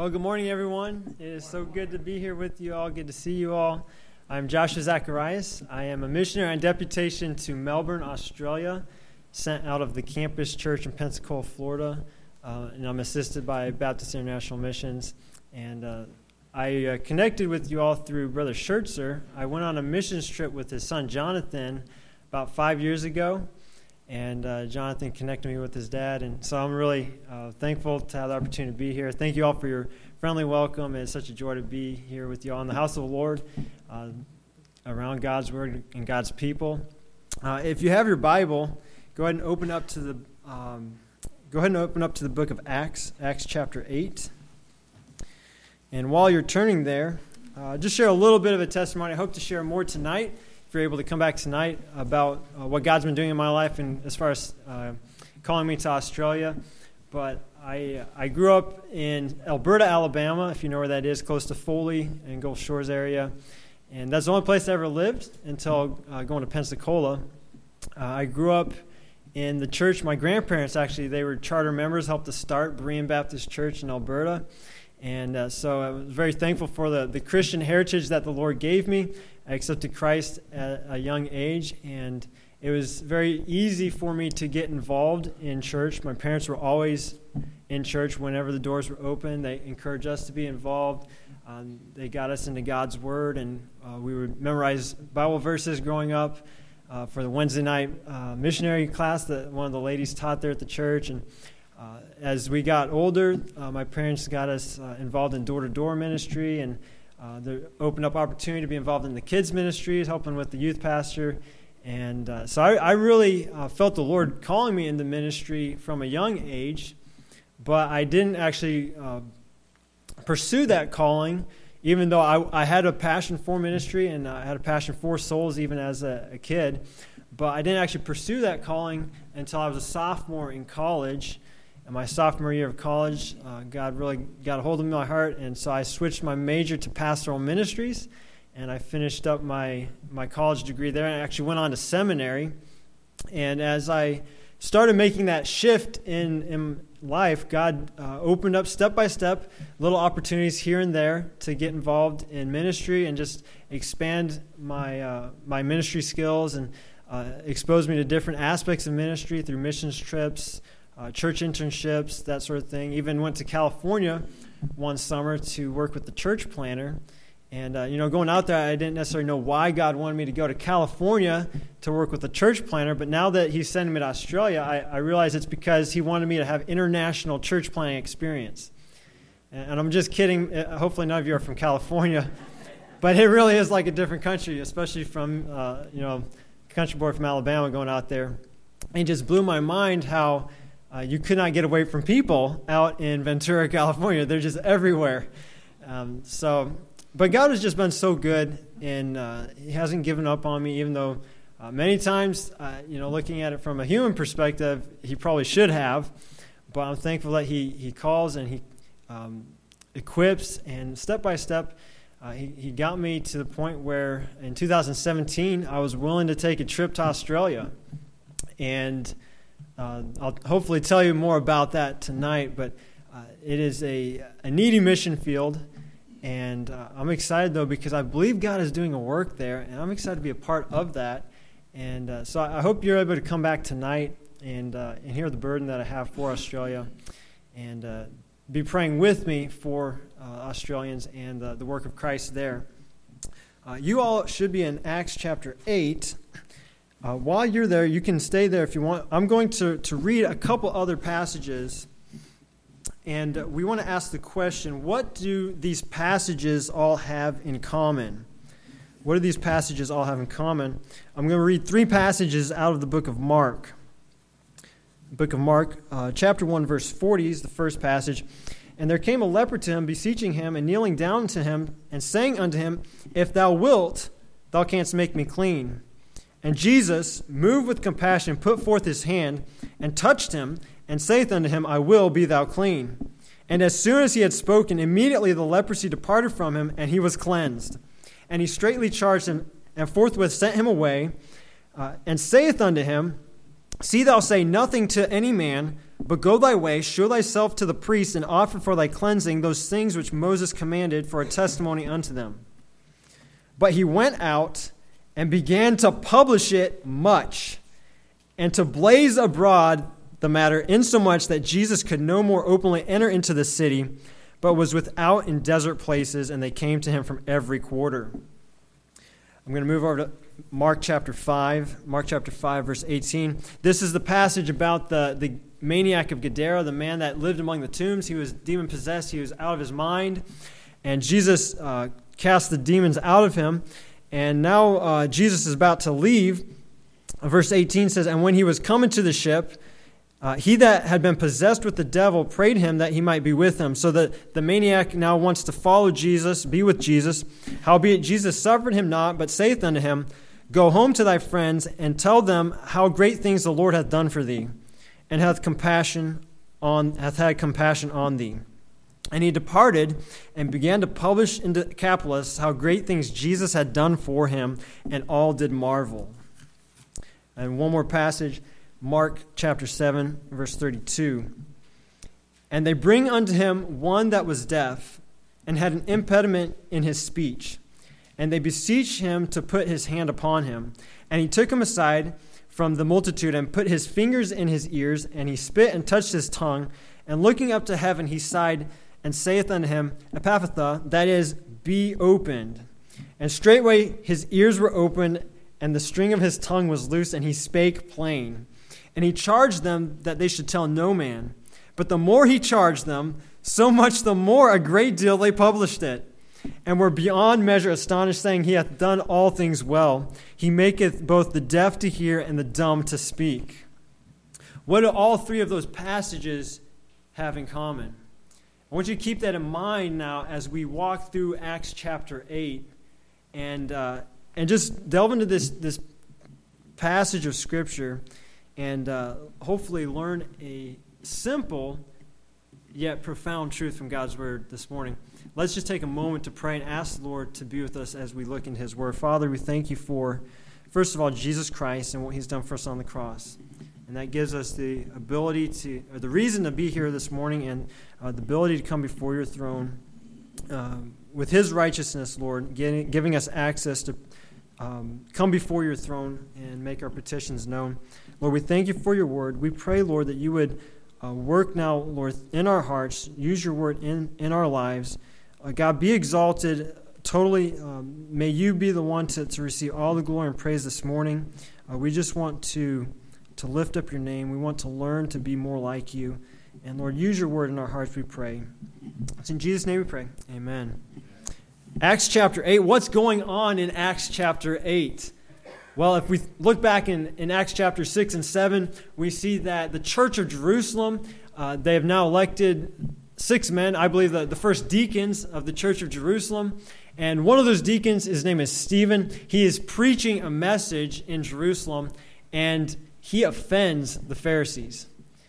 Well, good morning, everyone. It is so good to be here with you all. Good to see you all. I'm Joshua Zacharias. I am a missionary on deputation to Melbourne, Australia, sent out of the campus church in Pensacola, Florida, and I'm assisted by Baptist International Missions. And I connected with you all through Brother Schertzer. I went on a missions trip with his son, Jonathan, about 5 years ago. And Jonathan connected me with his dad, and so I'm really thankful to have the opportunity to be here. Thank you all for your friendly welcome. It's such a joy to be here with you all in the house of the Lord, around God's Word and God's people. If you have your Bible, go ahead and open up to the book of Acts, Acts chapter 8. And while you're turning there, just share a little bit of a testimony. I hope to share more tonight. If you're able to come back tonight about what God's been doing in my life and as far as calling me to Australia. But I grew up in Alberta, Alabama, if you know where that is, close to Foley and Gulf Shores area. And that's the only place I ever lived until going to Pensacola. I grew up in the church. My grandparents, actually, they were charter members, helped to start Berean Baptist Church in Alberta. And so I was very thankful for the Christian heritage that the Lord gave me. I accepted Christ at a young age, and it was very easy for me to get involved in church. My parents were always in church whenever the doors were open. They encouraged us to be involved. They got us into God's Word, and we would memorize Bible verses growing up for the Wednesday night missionary class that one of the ladies taught there at the church. And as we got older, my parents got us involved in door-to-door ministry, and they opened up opportunity to be involved in the kids' ministries, helping with the youth pastor. And so I really felt the Lord calling me into ministry from a young age, but I didn't actually pursue that calling, even though I had a passion for ministry and I had a passion for souls even as a kid. But I didn't actually pursue that calling until I was a sophomore in college. In my sophomore year of college, God really got a hold of my heart, and so I switched my major to pastoral ministries, and I finished up my college degree there, and I actually went on to seminary. And as I started making that shift in life, God opened up step by step little opportunities here and there to get involved in ministry and just expand my ministry skills and expose me to different aspects of ministry through missions trips, church internships, that sort of thing. Even went to California one summer to work with the church planner. And, going out there, I didn't necessarily know why God wanted me to go to California to work with the church planner. But now that he's sending me to Australia, I realize it's because he wanted me to have international church planning experience. And I'm just kidding. Hopefully none of you are from California. But it really is like a different country, especially from, country boy from Alabama going out there. And it just blew my mind how you could not get away from people out in Ventura, California. They're just everywhere. But God has just been so good, and he hasn't given up on me, even though many times, looking at it from a human perspective, he probably should have. But I'm thankful that he calls and he equips, and step by step, he got me to the point where in 2017, I was willing to take a trip to Australia. And I'll hopefully tell you more about that tonight, but it is a needy mission field, and I'm excited, though, because I believe God is doing a work there, and I'm excited to be a part of that. And so I hope you're able to come back tonight and hear the burden that I have for Australia, and be praying with me for Australians and the work of Christ there. You all should be in Acts chapter 8. While you're there, you can stay there if you want. I'm going to read a couple other passages, and we want to ask the question, what do these passages all have in common? What do these passages all have in common? I'm going to read 3 passages out of the book of Mark. Book of Mark, chapter 1, verse 40 is the first passage. And there came a leper to him, beseeching him, and kneeling down to him, and saying unto him, If thou wilt, thou canst make me clean. And Jesus, moved with compassion, put forth his hand, and touched him, and saith unto him, I will, be thou clean. And as soon as he had spoken, immediately the leprosy departed from him, and he was cleansed. And he straightly charged him, and forthwith sent him away, and saith unto him, See thou say nothing to any man, But go thy way, show thyself to the priest, and offer for thy cleansing those things which Moses commanded for a testimony unto them. But he went out and began to publish it much, and to blaze abroad the matter, insomuch that Jesus could no more openly enter into the city, but was without in desert places, and they came to him from every quarter. I'm going to move over to Mark chapter 5, verse 18. This is the passage about the maniac of Gadara, the man that lived among the tombs. He was demon-possessed. He was out of his mind. And Jesus cast the demons out of him. And now Jesus is about to leave. Verse 18 says, and when he was come into the ship, he that had been possessed with the devil prayed him that he might be with him. So that the maniac now wants to follow Jesus, be with Jesus. Howbeit Jesus suffered him not, but saith unto him, go home to thy friends, and tell them how great things the Lord hath done for thee, and hath had compassion on thee. And he departed and began to publish in Decapolis how great things Jesus had done for him, and all did marvel. And one more passage, Mark chapter 7, verse 32. And they bring unto him one that was deaf, and had an impediment in his speech. And they beseech him to put his hand upon him. And he took him aside from the multitude, and put his fingers in his ears, and he spit and touched his tongue. And looking up to heaven, he sighed, and saith unto him, Ephphatha, that is, be opened. And straightway his ears were opened, and the string of his tongue was loosed, and he spake plain. And he charged them that they should tell no man. But the more he charged them, so much the more a great deal they published it, and were beyond measure astonished, saying, he hath done all things well. He maketh both the deaf to hear and the dumb to speak. What do all three of those passages have in common? I want you to keep that in mind now as we walk through Acts chapter 8 and just delve into this passage of Scripture and hopefully learn a simple yet profound truth from God's Word this morning. Let's just take a moment to pray and ask the Lord to be with us as we look into His Word. Father, we thank you for, first of all, Jesus Christ and what He's done for us on the cross. And that gives us the ability to, or the reason to be here this morning, and the ability to come before your throne with His righteousness, Lord, giving us access to come before your throne and make our petitions known. Lord, we thank you for your word. We pray, Lord, that you would work now, Lord, in our hearts, use your word in our lives. God, be exalted totally. May you be the one to receive all the glory and praise this morning. We just want to lift up your name. We want to learn to be more like you. And Lord, use your word in our hearts, we pray. It's in Jesus' name we pray. Amen. Acts chapter 8. What's going on in Acts chapter 8? Well, if we look back in Acts chapter 6 and 7, we see that the Church of Jerusalem, they have now elected 6 men, I believe the first deacons of the Church of Jerusalem. And one of those deacons, his name is Stephen. He is preaching a message in Jerusalem, and he offends the Pharisees.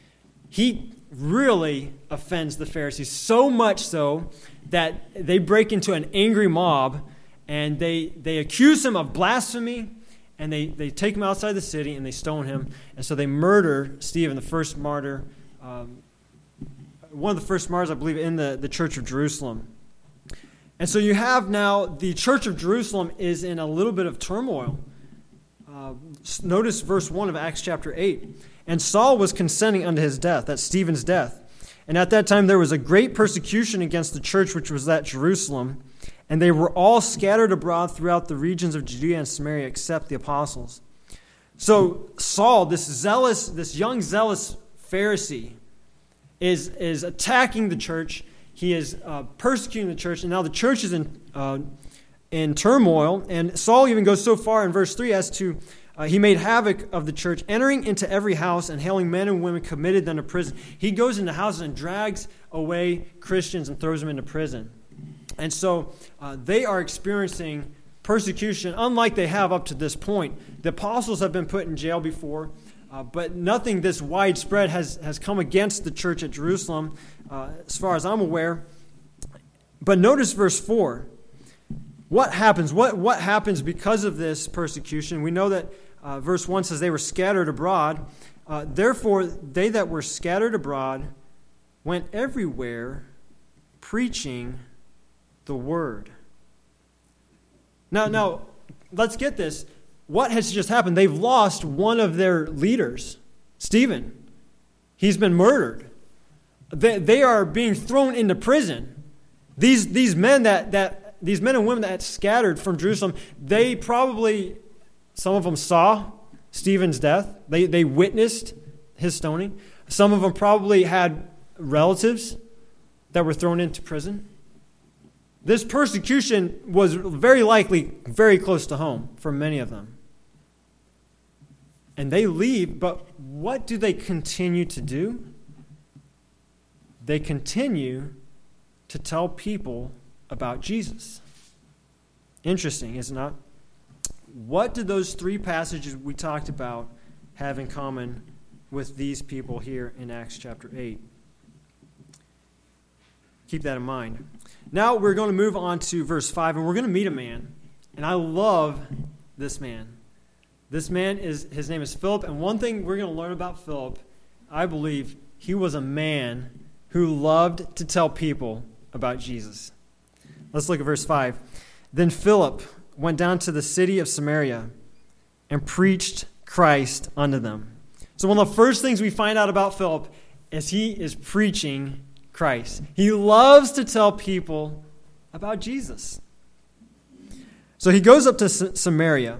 He really offends the Pharisees, so much so that they break into an angry mob, and they accuse him of blasphemy, and they take him outside the city, and they stone him. And so they murder Stephen, the first martyr, one of the first martyrs, I believe, in the Church of Jerusalem. And so you have now the Church of Jerusalem is in a little bit of turmoil. Notice verse 1 of Acts chapter 8. And Saul was consenting unto his death, that's Stephen's death. And at that time there was a great persecution against the church which was at Jerusalem, and they were all scattered abroad throughout the regions of Judea and Samaria except the apostles. So Saul, this young zealous Pharisee, is attacking the church. He is persecuting the church, and now the church is in turmoil. And Saul even goes so far in verse 3 as to he made havoc of the church, entering into every house and hailing men and women, committed them to prison. He goes into houses and drags away Christians and throws them into prison. And so they are experiencing persecution unlike they have up to this point. The apostles have been put in jail before, but nothing this widespread has come against the church at Jerusalem, as far as I'm aware. But notice verse 4. What happens? What happens because of this persecution? We know that verse 1 says they were scattered abroad. Therefore, they that were scattered abroad went everywhere preaching the word. Now, let's get this. What has just happened? They've lost one of their leaders, Stephen. He's been murdered. They are being thrown into prison. These men and women that scattered from Jerusalem, they probably, some of them saw Stephen's death. They witnessed his stoning. Some of them probably had relatives that were thrown into prison. This persecution was very likely very close to home for many of them. And they leave, but what do they continue to do? They continue to tell people about Jesus. Interesting, is it not? What do those three passages we talked about have in common with these people here in Acts chapter 8? Keep that in mind. Now we're going to move on to verse 5, and we're going to meet a man. And I love this man. This man, his name is Philip, and one thing we're going to learn about Philip, I believe he was a man who loved to tell people about Jesus. Let's look at verse 5. Then Philip went down to the city of Samaria and preached Christ unto them. So one of the first things we find out about Philip is he is preaching Christ. He loves to tell people about Jesus. So he goes up to Samaria.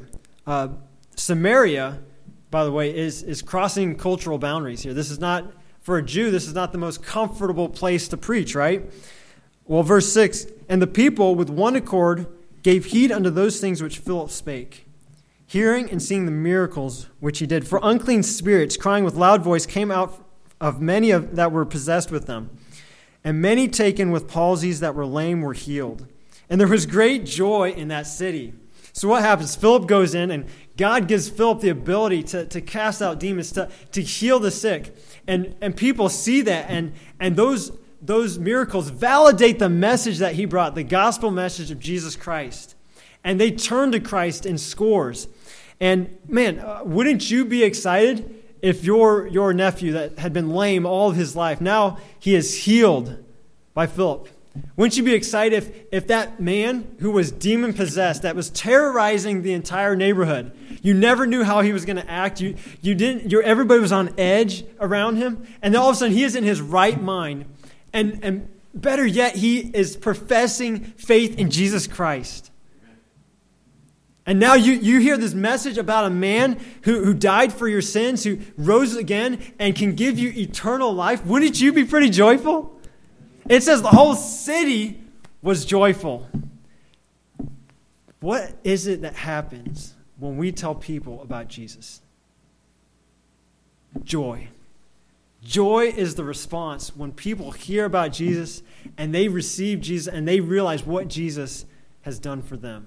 Samaria, by the way, is crossing cultural boundaries here. This is not, for a Jew, this is not the most comfortable place to preach, right? Well, verse 6, and the people with one accord gave heed unto those things which Philip spake, hearing and seeing the miracles which he did. For unclean spirits, crying with loud voice, came out of many that were possessed with them. And many taken with palsies that were lame were healed. And there was great joy in that city. So what happens? Philip goes in, and God gives Philip the ability to cast out demons, to heal the sick. And people see that, and those miracles validate the message that he brought, the gospel message of Jesus Christ. And they turn to Christ in scores. And man, wouldn't you be excited if your nephew that had been lame all of his life, now he is healed by Philip? Wouldn't you be excited if that man who was demon-possessed, that was terrorizing the entire neighborhood, you never knew how he was going to act, everybody was on edge around him, and then all of a sudden he is in his right mind, and better yet, he is professing faith in Jesus Christ. And now you hear this message about a man who died for your sins, who rose again and can give you eternal life. Wouldn't you be pretty joyful? It says the whole city was joyful. What is it that happens when we tell people about Jesus? Joy. Joy is the response when people hear about Jesus and they receive Jesus and they realize what Jesus has done for them.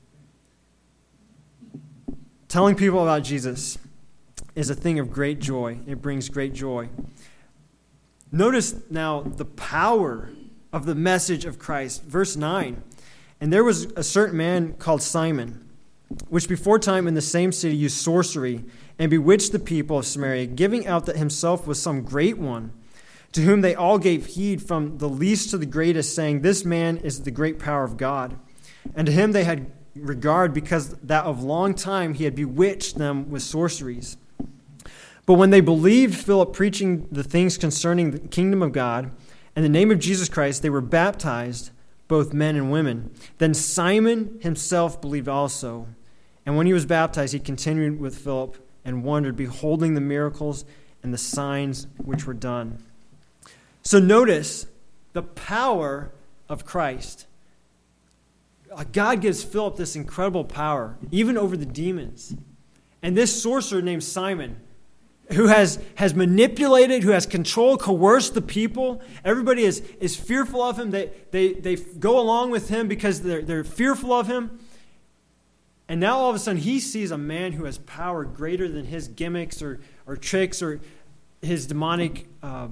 Telling people about Jesus is a thing of great joy. It brings great joy. Notice now the power of the message of Christ. Verse 9. And there was a certain man called Simon, which before time in the same city used sorcery and bewitched the people of Samaria, giving out that himself was some great one, to whom they all gave heed from the least to the greatest, saying, this man is the great power of God. And to him they had regard, because that of long time he had bewitched them with sorceries. But when they believed Philip preaching the things concerning the kingdom of God and the name of Jesus Christ, they were baptized, both men and women. Then Simon himself believed also. And when he was baptized, he continued with Philip and wondered, beholding the miracles and the signs which were done. So notice the power of Christ. God gives Philip this incredible power, even over the demons. And this sorcerer named Simon, who has manipulated, who has controlled, coerced the people. Everybody is fearful of him. They go along with him because they're fearful of him. And now all of a sudden he sees a man who has power greater than his gimmicks or tricks or his demonic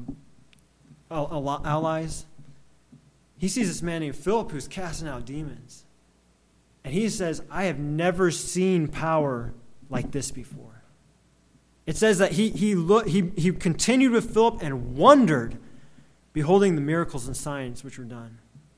allies. He sees this man named Philip who's casting out demons. And he says, I have never seen power like this before. It says that he continued with Philip and wondered, beholding the miracles and signs which were done.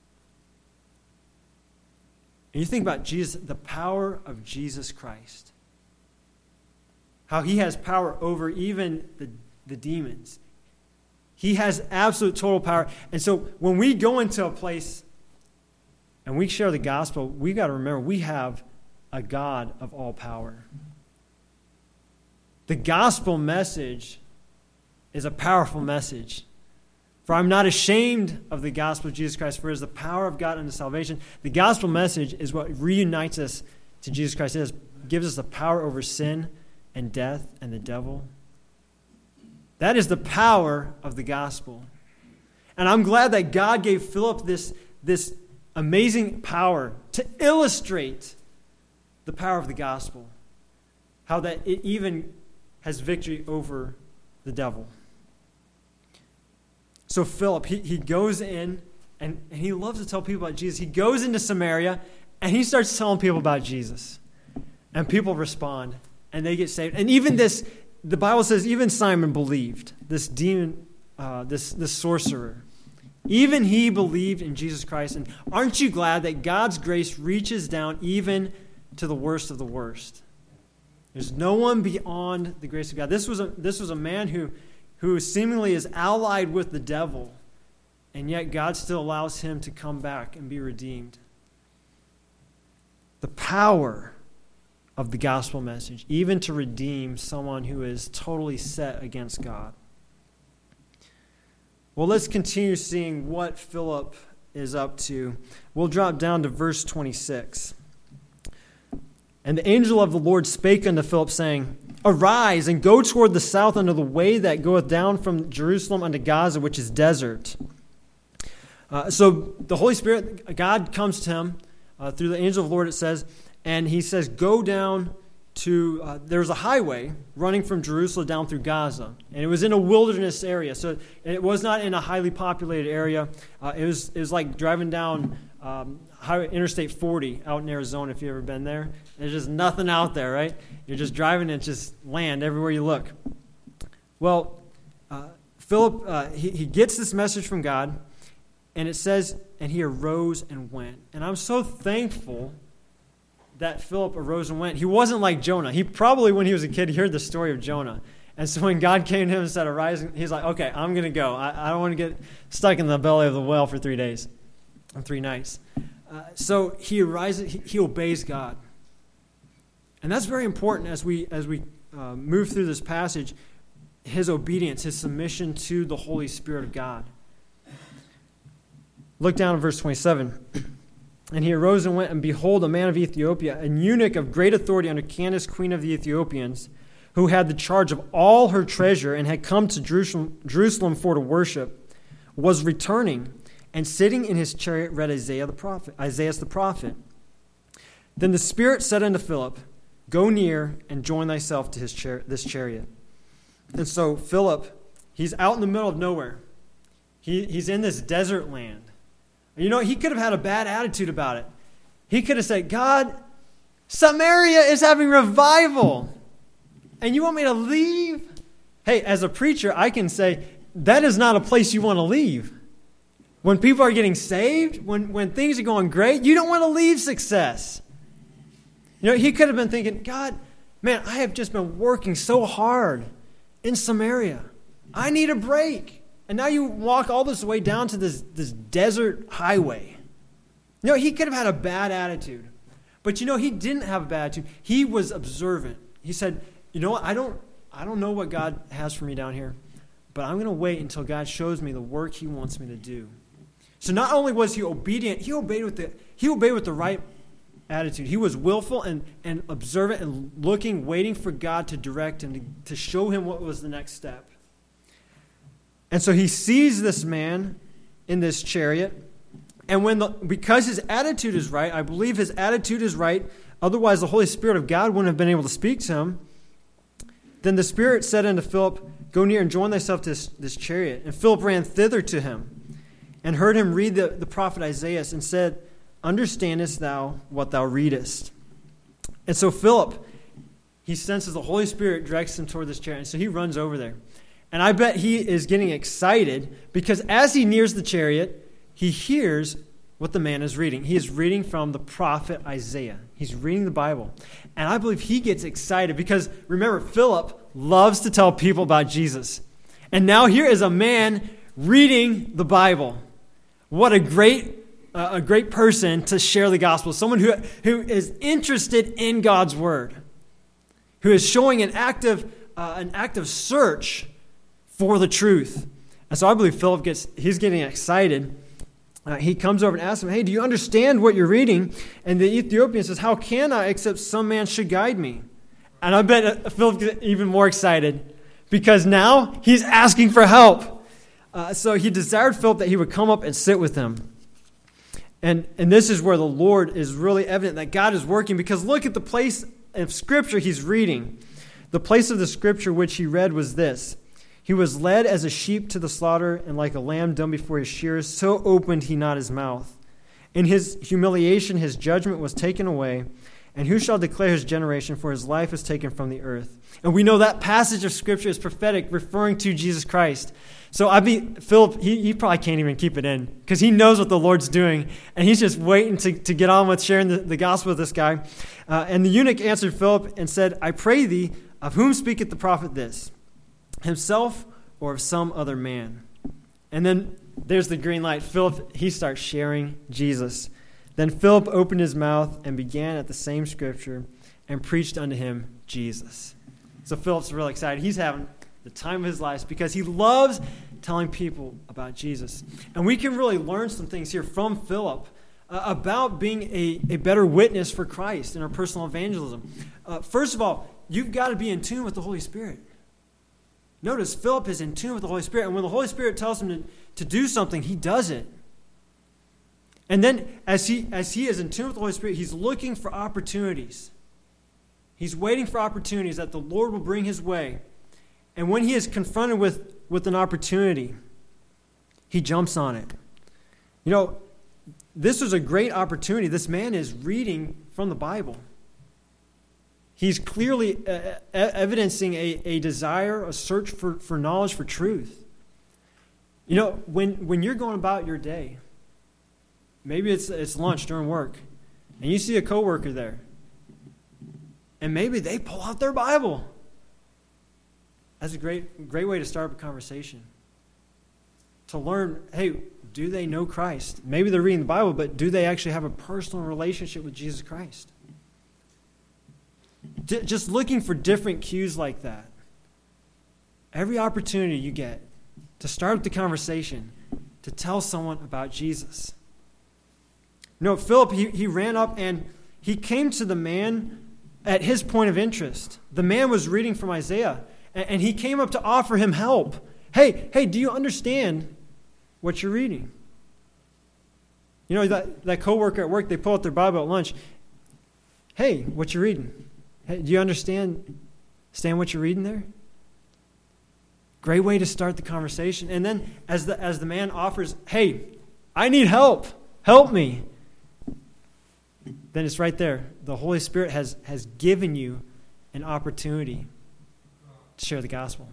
And you think about Jesus, the power of Jesus Christ. How he has power over even the demons. He has absolute total power. And so when we go into a place and we share the gospel, we've got to remember we have a God of all power. The gospel message is a powerful message. For I'm not ashamed of the gospel of Jesus Christ, for it is the power of God unto salvation. The gospel message is what reunites us to Jesus Christ. It gives us the power over sin and death and the devil. That is the power of the gospel. And I'm glad that God gave Philip this amazing power to illustrate the power of the gospel. How that it even has victory over the devil. So Philip, he goes in and he loves to tell people about Jesus. He goes into Samaria and he starts telling people about Jesus. And people respond and they get saved. And even the Bible says even Simon believed, this demon, this sorcerer. Even he believed in Jesus Christ. And aren't you glad that God's grace reaches down even to the worst of the worst? There's no one beyond the grace of God. This was a man who seemingly is allied with the devil, and yet God still allows him to come back and be redeemed. The power of the gospel message, even to redeem someone who is totally set against God. Well, let's continue seeing what Philip is up to. We'll drop down to verse 26. And the angel of the Lord spake unto Philip, saying, Arise, and go toward the south unto the way that goeth down from Jerusalem unto Gaza, which is desert. So the Holy Spirit, God comes to him through the angel of the Lord, it says, and he says, go down to, there's a highway running from Jerusalem down through Gaza. And it was in a wilderness area. So it was not in a highly populated area. It was like driving down Interstate 40 out in Arizona, if you've ever been there. There's just nothing out there, right? You're just driving and it's just land everywhere you look. Well, Philip, he gets this message from God, and it says, and he arose and went. And I'm so thankful that Philip arose and went. He wasn't like Jonah. He probably, when he was a kid, he heard the story of Jonah. And so when God came to him and said, arise, he's like, okay, I'm going to go. I don't want to get stuck in the belly of the whale for 3 days and 3 nights. So he arises, he obeys God. And that's very important as we move through this passage, his obedience, his submission to the Holy Spirit of God. Look down at verse 27. And he arose and went, and behold, a man of Ethiopia, an eunuch of great authority under Candace, queen of the Ethiopians, who had the charge of all her treasure and had come to Jerusalem for to worship, was returning, and sitting in his chariot read Isaiah the prophet. Then the Spirit said unto Philip, Go near and join thyself to this chariot. And so Philip, he's out in the middle of nowhere. He's in this desert land. You know, he could have had a bad attitude about it. He could have said, God, Samaria is having revival, and you want me to leave? Hey, as a preacher, I can say, that is not a place you want to leave. When people are getting saved, when things are going great, you don't want to leave success. You know, he could have been thinking, God, man, I have just been working so hard in Samaria. I need a break. And now you walk all this way down to this desert highway. You know, he could have had a bad attitude. But you know, he didn't have a bad attitude. He was observant. He said, you know what, I don't know what God has for me down here, but I'm going to wait until God shows me the work he wants me to do. So not only was he obedient, he obeyed with the right attitude. He was willful and observant and looking, waiting for God to direct him, to show him what was the next step. And so he sees this man in this chariot, and because his attitude is right, I believe his attitude is right, otherwise the Holy Spirit of God wouldn't have been able to speak to him. Then the Spirit said unto Philip, Go near and join thyself to this chariot. And Philip ran thither to him, and heard him read the prophet Isaiah, and said, Understandest thou what thou readest? And so Philip, he senses the Holy Spirit directs him toward this chariot. And so he runs over there. And I bet he is getting excited because as he nears the chariot, he hears what the man is reading. He is reading from the prophet Isaiah. He's reading the Bible. And I believe he gets excited because, remember, Philip loves to tell people about Jesus. And now here is a man reading the Bible. What a great person to share the gospel. Someone who is interested in God's word, who is showing an active search for the truth. And so I believe Philip he's getting excited. He comes over and asks him, hey, do you understand what you're reading? And the Ethiopian says, how can I except some man should guide me? And I bet Philip gets even more excited because now he's asking for help. So he desired Philip that he would come up and sit with him. And this is where the Lord is really evident that God is working, because look at the place of Scripture he's reading. The place of the Scripture which he read was this. He was led as a sheep to the slaughter, and like a lamb dumb before his shearers, so opened he not his mouth. In his humiliation his judgment was taken away, and who shall declare his generation, for his life is taken from the earth. And we know that passage of Scripture is prophetic, referring to Jesus Christ. So Philip, he probably can't even keep it in, because he knows what the Lord's doing, and he's just waiting to get on with sharing the gospel with this guy. And the eunuch answered Philip and said, I pray thee, of whom speaketh the prophet this? Himself or of some other man? And then there's the green light. Philip, he starts sharing Jesus. Then Philip opened his mouth and began at the same Scripture and preached unto him Jesus. So Philip's really excited. He's having the time of his life because he loves telling people about Jesus. And we can really learn some things here from Philip about being a better witness for Christ in our personal evangelism. First of all, you've got to be in tune with the Holy Spirit. Notice Philip is in tune with the Holy Spirit, and when the Holy Spirit tells him to do something, he does it. And then as he is in tune with the Holy Spirit, he's looking for opportunities. He's waiting for opportunities that the Lord will bring his way. And when he is confronted with an opportunity, he jumps on it. You know, this was a great opportunity. This man is reading from the Bible. He's clearly evidencing a desire, a search for knowledge, for truth. You know, when you're going about your day, maybe it's lunch during work, and you see a coworker there, and maybe they pull out their Bible. That's a great way to start up a conversation. To learn, hey, do they know Christ? Maybe they're reading the Bible, but do they actually have a personal relationship with Jesus Christ? Just looking for different cues like that. Every opportunity you get to start up the conversation, to tell someone about Jesus. You know, Philip, he ran up and he came to the man at his point of interest. The man was reading from Isaiah, and he came up to offer him help. Hey, do you understand what you're reading? You know, that coworker at work, they pull out their Bible at lunch. Hey, what you reading? Hey, do you understand what you're reading there? Great way to start the conversation. And then as the man offers, hey, I need help. Help me. Then it's right there. The Holy Spirit has given you an opportunity to share the gospel.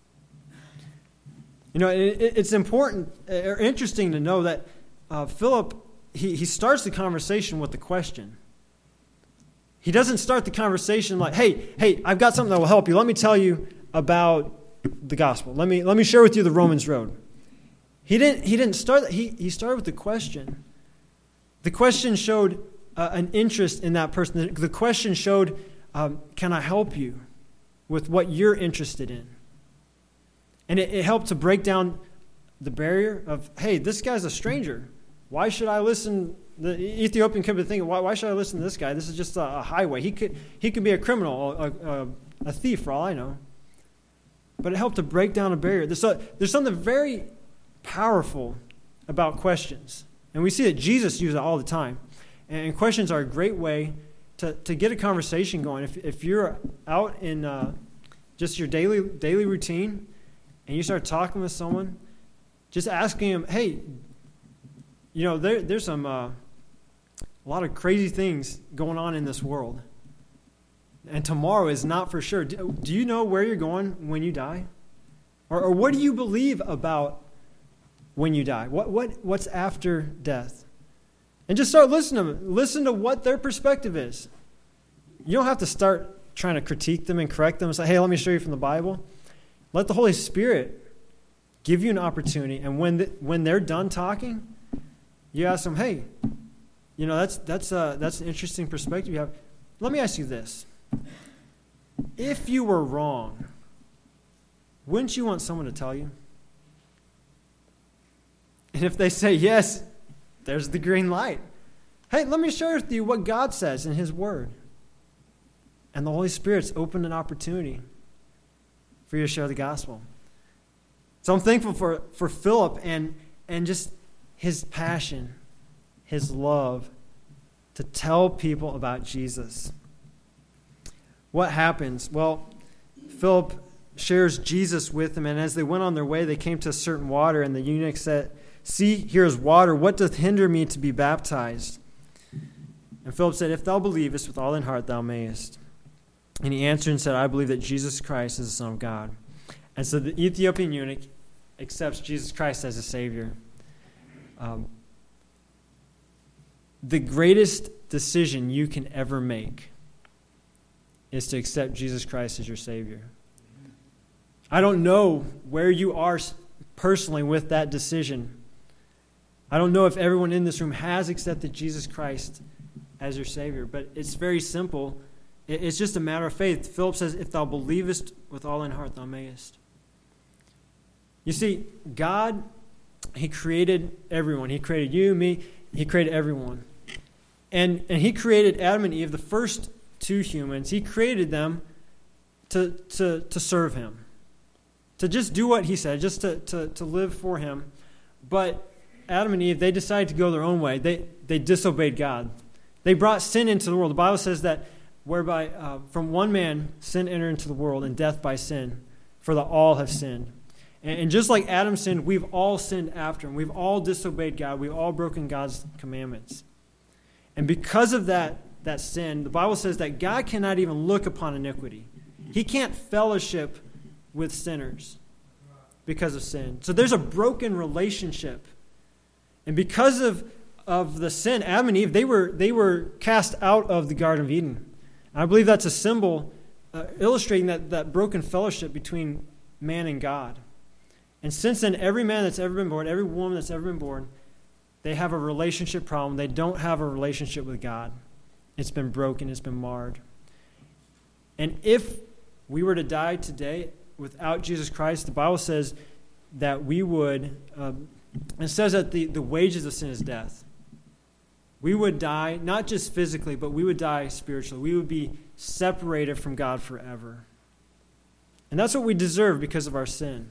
You know, it's important or interesting to know that Philip, he starts the conversation with the question. He doesn't start the conversation like, hey, I've got something that will help you. Let me tell you about the gospel. Let me share with you the Romans road. He didn't start that. He started with the question. The question showed an interest in that person. The question showed, can I help you with what you're interested in? And it helped to break down the barrier of, hey, this guy's a stranger. Why should I listen? The Ethiopian could be thinking, why should I listen to this guy? This is just a highway. He could be a criminal, a thief for all I know. But it helped to break down a barrier. There's something very powerful about questions. And we see that Jesus uses it all the time. And questions are a great way to get a conversation going. If you're out in just your daily routine and you start talking with someone, just asking them, hey, you know, there's some a lot of crazy things going on in this world. and tomorrow is not for sure. Do you know where you're going when you die? Or what do you believe about when you die? What's after death? And just start listening to them. Listen to what their perspective is. You don't have to start trying to critique them and correct them and say, hey, let me show you from the Bible. Let the Holy Spirit give you an opportunity. And when they're done talking, you ask them, hey, that's an interesting perspective you have. Let me ask you this. If you were wrong, wouldn't you want someone to tell you? And if they say yes, there's the green light. Hey, let me share with you what God says in His Word. And the Holy Spirit's opened an opportunity for you to share the gospel. So I'm thankful for Philip and just his passion, his love to tell people about Jesus. What happens? Well, Philip shares Jesus with them, and as they went on their way, they came to a certain water, and the eunuch said, see, here is water. What doth hinder me to be baptized? And Philip said, if thou believest with all thine heart, thou mayest. And he answered and said, I believe that Jesus Christ is the Son of God. And so the Ethiopian eunuch accepts Jesus Christ as a Savior. The greatest decision you can ever make is to accept Jesus Christ as your Savior. I don't know where you are personally with that decision. I don't know if everyone in this room has accepted Jesus Christ as your Savior, but it's very simple. It's just a matter of faith. Philip says, if thou believest with all thine heart, thou mayest. You see, God, He created everyone. He created you, me. He created everyone. And He created Adam and Eve, the first two humans. He created them to serve Him, to just do what He said, just to live for Him. But Adam and Eve, they decided to go their own way. They disobeyed God. They brought sin into the world. The Bible says that whereby from one man sin entered into the world, and death by sin, for the all have sinned. And just like Adam sinned, we've all sinned after him. We've all disobeyed God. We've all broken God's commandments. And because of that sin, the Bible says that God cannot even look upon iniquity. He can't fellowship with sinners because of sin. So there's a broken relationship. And because of the sin, Adam and Eve, they were cast out of the Garden of Eden. And I believe that's a symbol illustrating that broken fellowship between man and God. And since then, every man that's ever been born, every woman that's ever been born, they have a relationship problem. They don't have a relationship with God. It's been broken. It's been marred. And if we were to die today without Jesus Christ, the Bible says that we would, it says that the wages of sin is death. We would die, not just physically, but we would die spiritually. We would be separated from God forever. And that's what we deserve because of our sin.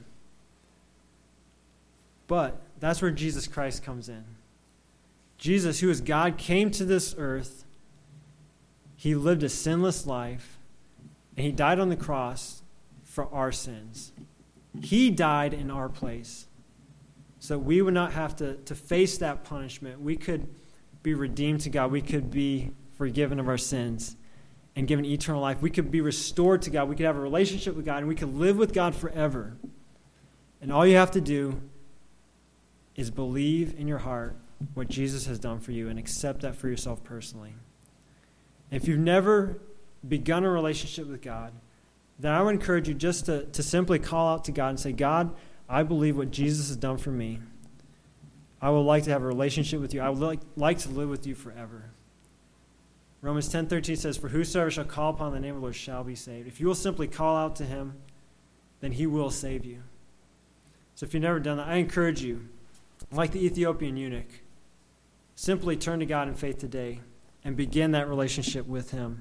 But that's where Jesus Christ comes in. Jesus, who is God, came to this earth. He lived a sinless life, and He died on the cross for our sins. He died in our place so we would not have to face that punishment. We could be redeemed to God. We could be forgiven of our sins and given eternal life. We could be restored to God. We could have a relationship with God, and we could live with God forever. And all you have to do is believe in your heart what Jesus has done for you and accept that for yourself personally. If you've never begun a relationship with God, then I would encourage you just to simply call out to God and say, God, I believe what Jesus has done for me. I would like to have a relationship with you. I would like to live with you forever. Romans 10:13 says, for whosoever shall call upon the name of the Lord shall be saved. If you will simply call out to Him, then He will save you. So if you've never done that, I encourage you, like the Ethiopian eunuch, simply turn to God in faith today and begin that relationship with Him.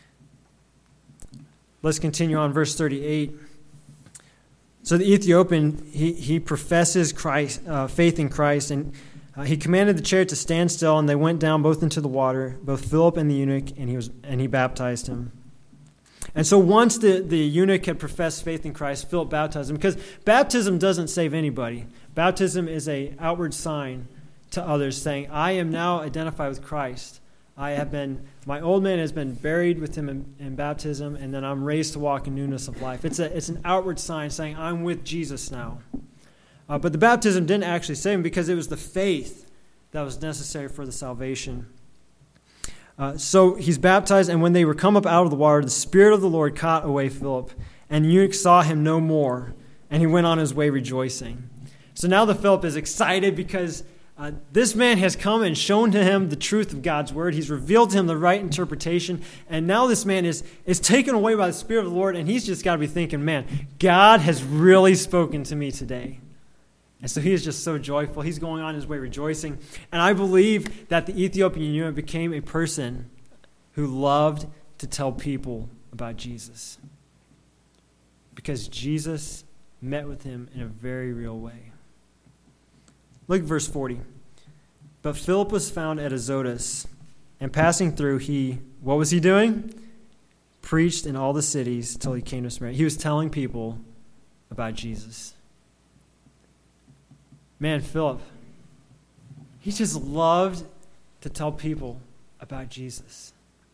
Let's continue on verse 38. So the Ethiopian, he professes faith in Christ, and he commanded the chariot to stand still, and they went down both into the water, both Philip and the eunuch, and he baptized him. And so once the eunuch had professed faith in Christ, Philip baptized him, because baptism doesn't save anybody. Baptism is an outward sign to others saying, I am now identified with Christ. My old man has been buried with him in baptism, and then I'm raised to walk in newness of life. It's an outward sign saying, I'm with Jesus now. But the baptism didn't actually save him because it was the faith that was necessary for the salvation. So he's baptized, and when they were come up out of the water, the Spirit of the Lord caught away Philip, and the eunuch saw him no more, and he went on his way rejoicing. So now the Philip is excited because this man has come and shown to him the truth of God's word. He's revealed to him the right interpretation. And now this man is taken away by the Spirit of the Lord. And he's just got to be thinking, man, God has really spoken to me today. And so he is just so joyful. He's going on his way rejoicing. And I believe that the Ethiopian eunuch became a person who loved to tell people about Jesus. Because Jesus met with him in a very real way. Look at verse 40. But Philip was found at Azotus, and passing through, what was he doing? Preached in all the cities till he came to Samaria. He was telling people about Jesus. Man, Philip, he just loved to tell people about Jesus.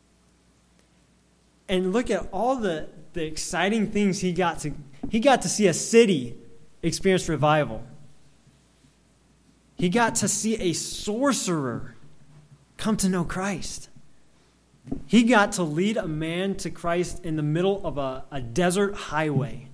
And look at all the exciting things he got to see a city experience revival. He got to see a sorcerer come to know Christ. He got to lead a man to Christ in the middle of a desert highway.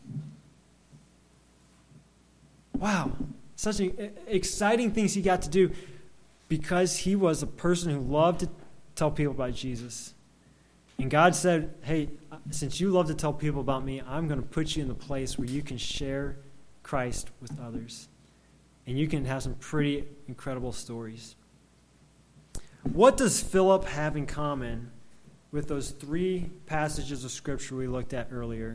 Wow. Such exciting things he got to do because he was a person who loved to tell people about Jesus. And God said, hey, since you love to tell people about me, I'm going to put you in the place where you can share Christ with others. And you can have some pretty incredible stories. What does Philip have in common with those 3 passages of Scripture we looked at earlier?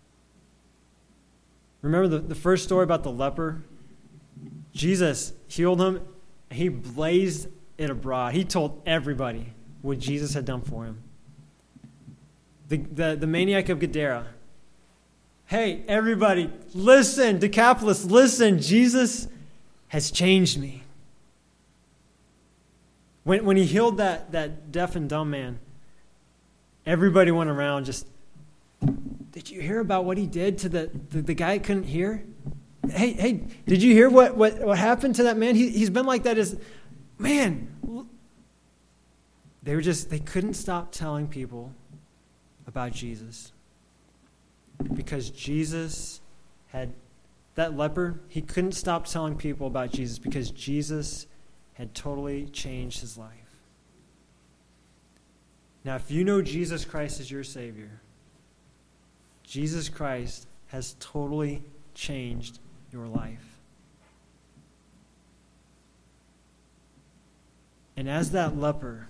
Remember the first story about the leper? Jesus healed him. He blazed it abroad. He told everybody what Jesus had done for him. The maniac of Gadara. Hey, everybody, listen. Decapolis, listen. Jesus has changed me. When he healed that deaf and dumb man, everybody went around just, did you hear about what he did to the guy who couldn't hear? Hey, did you hear what happened to that man? He's been like that man. They couldn't stop telling people about Jesus. Because Jesus that leper, he couldn't stop telling people about Jesus because Jesus had totally changed his life. Now, if you know Jesus Christ as your Savior, Jesus Christ has totally changed your life. And as that leper,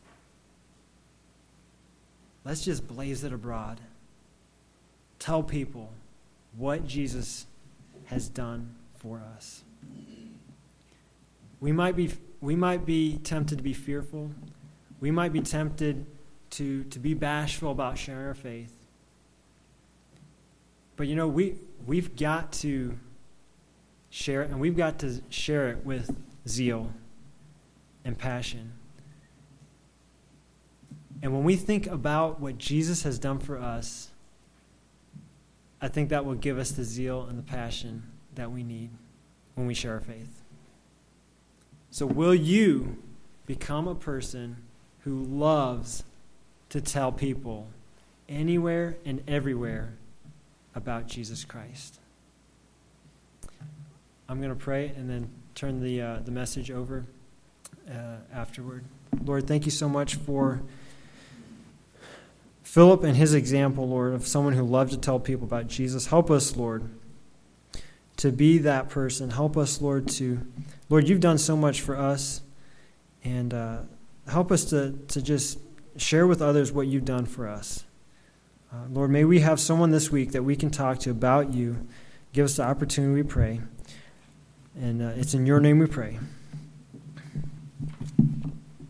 let's just blaze it abroad. Tell people what Jesus has done for us. We might be tempted to be fearful. We might be tempted to be bashful about sharing our faith. But we've got to share it, and we've got to share it with zeal and passion. And when we think about what Jesus has done for us, I think that will give us the zeal and the passion that we need when we share our faith. So will you become a person who loves to tell people anywhere and everywhere about Jesus Christ? I'm going to pray and then turn the message over afterward. Lord, thank you so much for Philip and his example, Lord, of someone who loved to tell people about Jesus. Help us, Lord, to be that person. Help us, Lord, Lord, you've done so much for us, and help us to just share with others what you've done for us. Lord, may we have someone this week that we can talk to about you. Give us the opportunity, we pray. And it's in your name we pray.